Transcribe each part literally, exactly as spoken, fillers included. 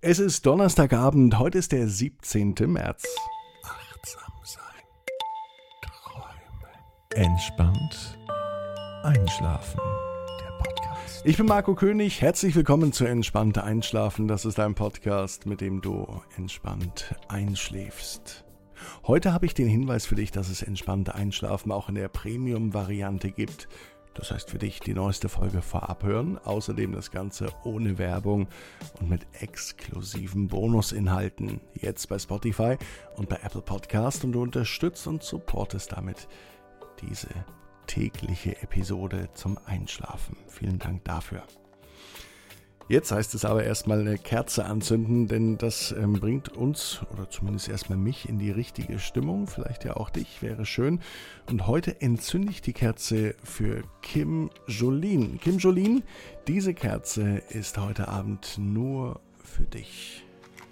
Es ist Donnerstagabend, heute ist der siebzehnte März. Achtsam sein, träumen, entspannt einschlafen. Der Podcast. Ich bin Marco König, herzlich willkommen zu Entspannt Einschlafen. Das ist ein Podcast, mit dem du entspannt einschläfst. Heute habe ich den Hinweis für dich, dass es Entspannt Einschlafen auch in der Premium-Variante gibt. Das heißt für dich die neueste Folge vorab hören, außerdem das Ganze ohne Werbung und mit exklusiven Bonusinhalten. Jetzt bei Spotify und bei Apple Podcast und du unterstützt und supportest damit diese tägliche Episode zum Einschlafen. Vielen Dank dafür. Jetzt heißt es aber erstmal eine Kerze anzünden, denn das ähm, bringt uns, oder zumindest erstmal mich, in die richtige Stimmung. Vielleicht ja auch dich, wäre schön. Und heute entzünde ich die Kerze für Kim Jolin. Kim Jolin, diese Kerze ist heute Abend nur für dich.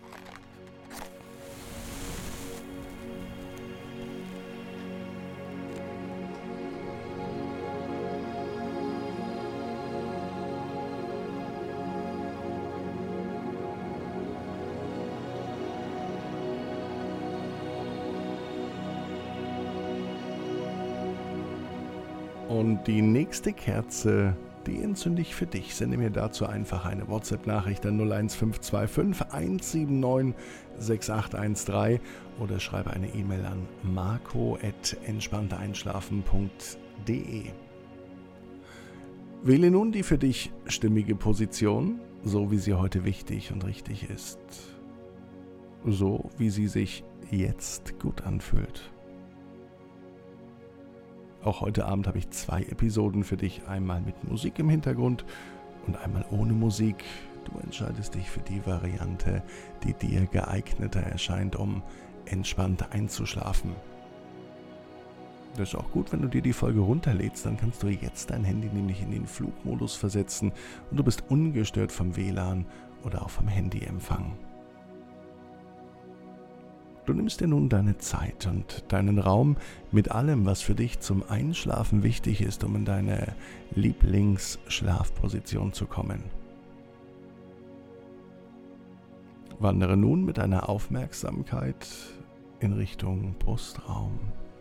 Und die nächste Kerze, die entzünde ich für dich. Sende mir dazu einfach eine WhatsApp-Nachricht an null eins fünf zwei fünf eins sieben neun sechs acht eins drei oder schreibe eine E-Mail an marco at entspannteinschlafen punkt de. Wähle nun die für dich stimmige Position, so wie sie heute wichtig und richtig ist. So wie sie sich jetzt gut anfühlt. Auch heute Abend habe ich zwei Episoden für dich, einmal mit Musik im Hintergrund und einmal ohne Musik. Du entscheidest dich für die Variante, die dir geeigneter erscheint, um entspannt einzuschlafen. Das ist auch gut, wenn du dir die Folge runterlädst, dann kannst du jetzt dein Handy nämlich in den Flugmodus versetzen und du bist ungestört vom W L A N oder auch vom Handyempfang. Du nimmst dir nun deine Zeit und deinen Raum mit allem, was für dich zum Einschlafen wichtig ist, um in deine Lieblingsschlafposition zu kommen. Wandere nun mit deiner Aufmerksamkeit in Richtung Brustraum.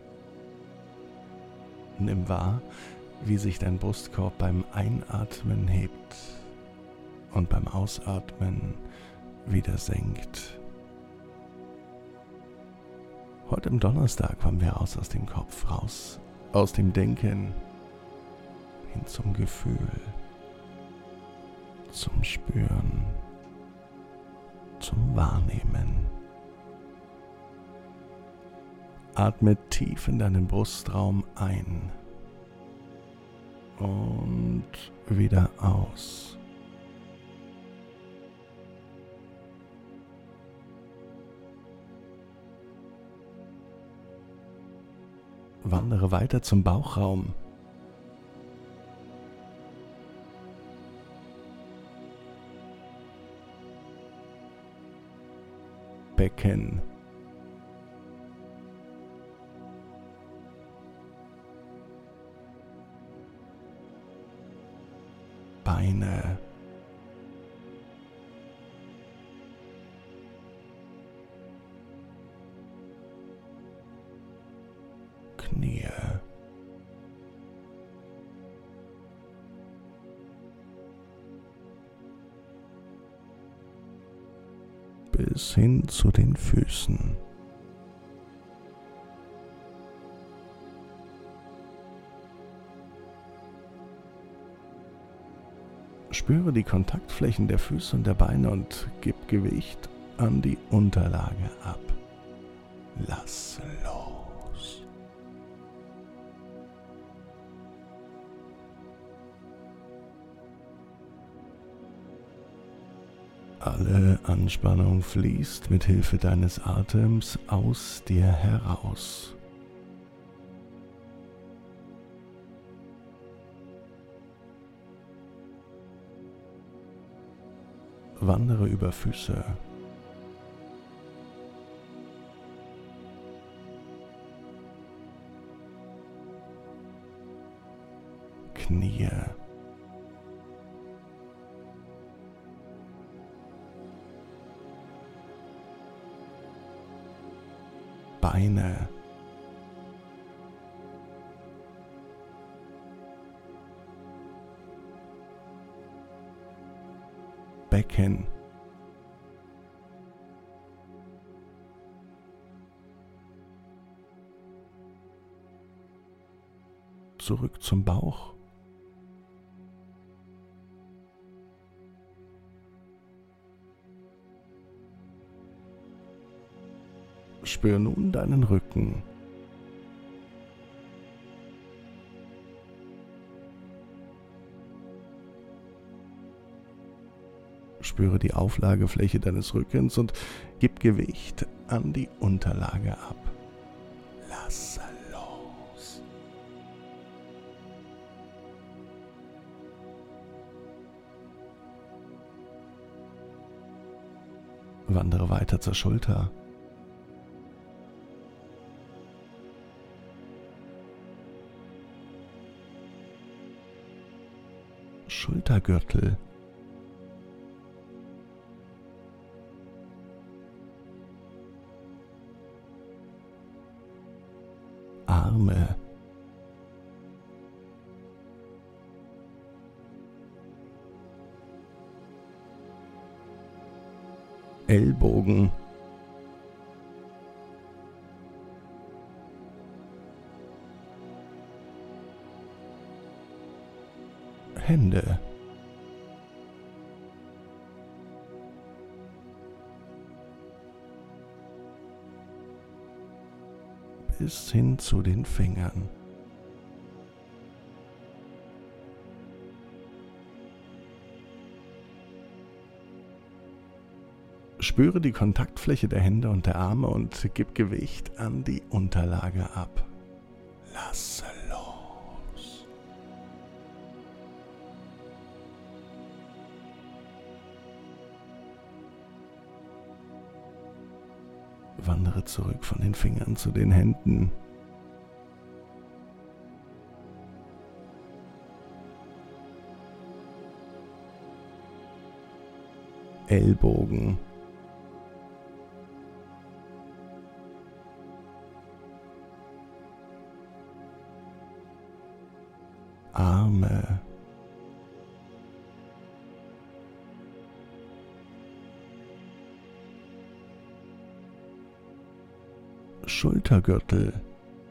Nimm wahr, wie sich dein Brustkorb beim Einatmen hebt und beim Ausatmen wieder senkt. Heute am Donnerstag kommen wir raus aus dem Kopf, raus aus dem Denken, hin zum Gefühl, zum Spüren, zum Wahrnehmen. Atme tief in deinen Brustraum ein und wieder aus. Wandere weiter zum Bauchraum. Becken. Beine. Knie. Bis hin zu den Füßen. Spüre die Kontaktflächen der Füße und der Beine und gib Gewicht an die Unterlage ab. Lass los. Alle Anspannung fließt mit Hilfe deines Atems aus dir heraus. Wandere über Füße, Knie, Beine, Becken, zurück zum Bauch, spür nun deinen Rücken, spüre die Auflagefläche deines Rückens und gib Gewicht an die Unterlage ab. Lasse los. Wandere weiter zur Schulter. Schultergürtel. Arme. Ellbogen. Hände. Bis hin zu den Fingern. Spüre die Kontaktfläche der Hände und der Arme und gib Gewicht an die Unterlage ab. Lasse los. Wandere zurück von den Fingern zu den Händen. Ellbogen. Arme. Schultergürtel.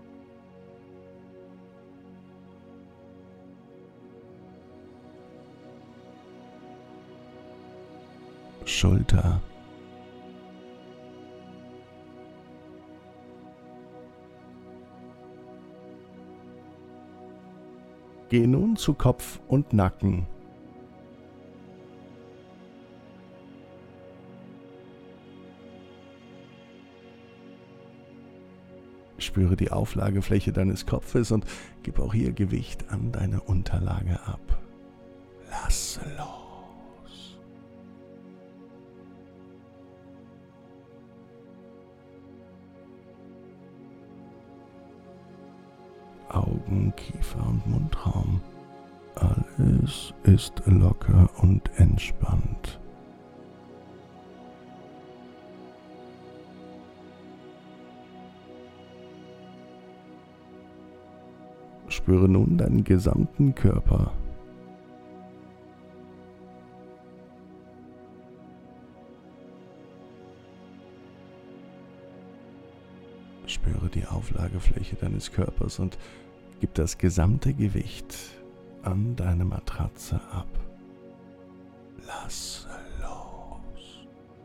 Schulter. Geh nun zu Kopf und Nacken. Spüre die Auflagefläche deines Kopfes und gib auch hier Gewicht an deine Unterlage ab. Lasse los. Augen, Kiefer und Mundraum. Alles ist locker und entspannt. Spüre nun deinen gesamten Körper. Spüre die Auflagefläche deines Körpers und gib das gesamte Gewicht an deine Matratze ab. Lasse los.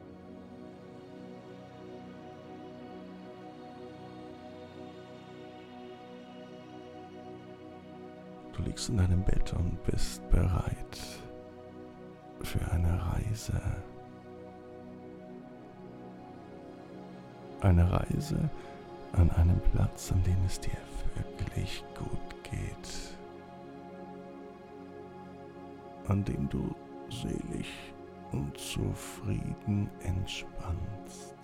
Du liegst in deinem Bett und bist bereit für eine Reise. Eine Reise an einem Platz, an dem es dir wirklich gut geht. An dem du selig und zufrieden entspannst.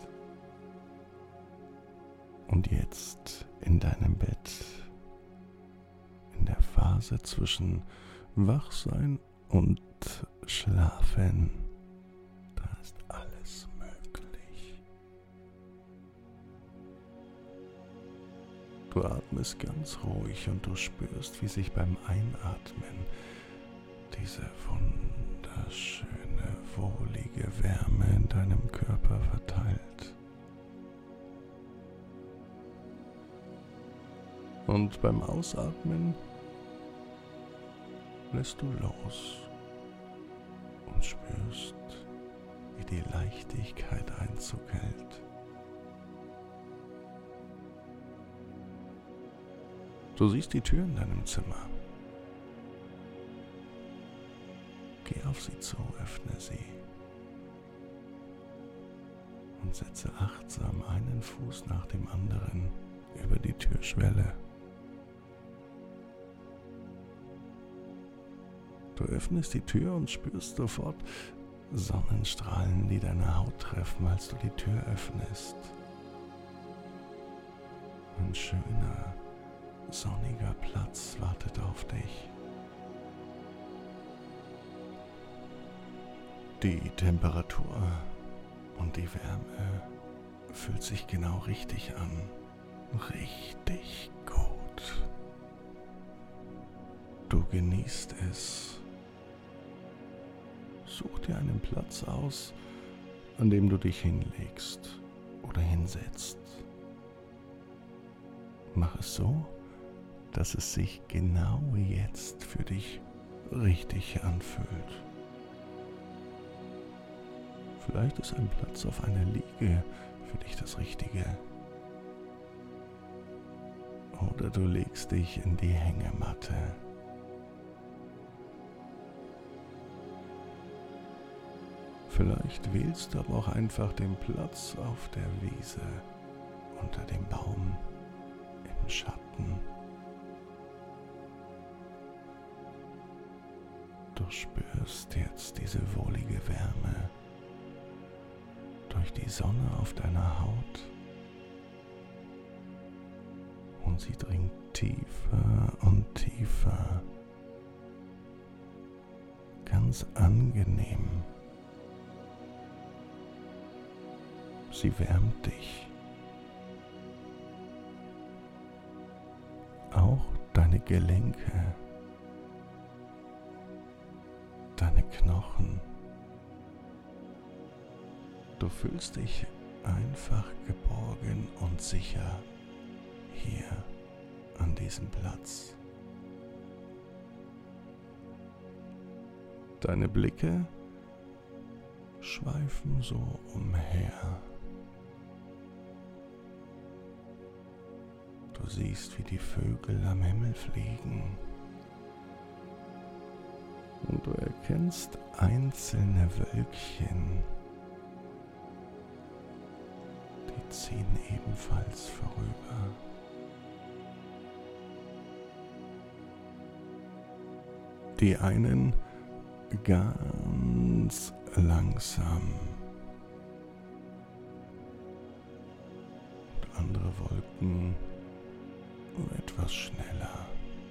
Und jetzt in deinem Bett, in der Phase zwischen Wachsein und Schlafen, da ist alles möglich. Du atmest ganz ruhig und du spürst, wie sich beim Einatmen diese wunderschöne, wohlige Wärme in deinem Körper verteilt. Und beim Ausatmen lässt du los und spürst, wie die Leichtigkeit Einzug hält. Du siehst die Tür in deinem Zimmer. Geh auf sie zu, öffne sie und setze achtsam einen Fuß nach dem anderen über die Türschwelle. Du öffnest die Tür und spürst sofort Sonnenstrahlen, die deine Haut treffen, als du die Tür öffnest. Ein schöner, sonniger Platz wartet auf dich. Die Temperatur und die Wärme fühlt sich genau richtig an. Richtig gut. Du genießt es. Such dir einen Platz aus, an dem du dich hinlegst oder hinsetzt. Mach es so, dass es sich genau jetzt für dich richtig anfühlt. Vielleicht ist ein Platz auf einer Liege für dich das Richtige. Oder du legst dich in die Hängematte. Vielleicht wählst du aber auch einfach den Platz auf der Wiese, unter dem Baum, im Schatten. Du spürst jetzt diese wohlige Wärme durch die Sonne auf deiner Haut und sie dringt tiefer und tiefer, ganz angenehm. Sie wärmt dich. Auch deine Gelenke, deine Knochen. Du fühlst dich einfach geborgen und sicher hier an diesem Platz. Deine Blicke schweifen so umher. Du siehst, wie die Vögel am Himmel fliegen. Und du erkennst einzelne Wölkchen, die ziehen ebenfalls vorüber. Die einen ganz langsam und andere Wolken etwas schneller.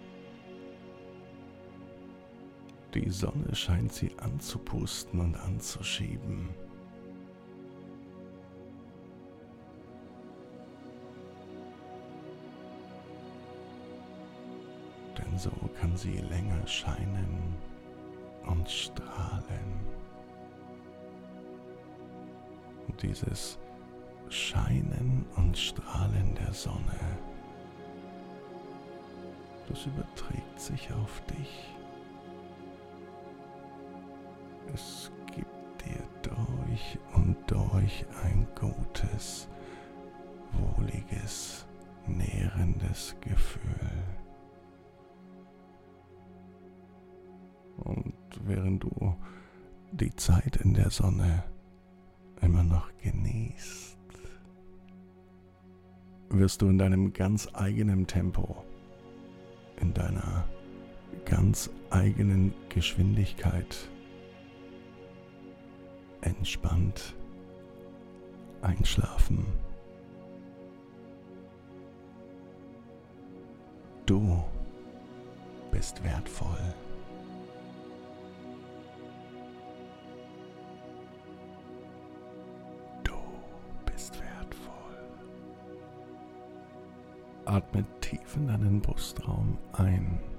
Die Sonne scheint sie anzupusten und anzuschieben. Denn so kann sie länger scheinen und strahlen. Und dieses Scheinen und Strahlen der Sonne, das überträgt sich auf dich. Es gibt dir durch und durch ein gutes, wohliges, nährendes Gefühl. Und während du die Zeit in der Sonne immer noch genießt, wirst du in deinem ganz eigenen Tempo, in deiner ganz eigenen Geschwindigkeit entspannt einschlafen. Du bist wertvoll. Du bist wertvoll. Atme tief in deinen Brustraum ein.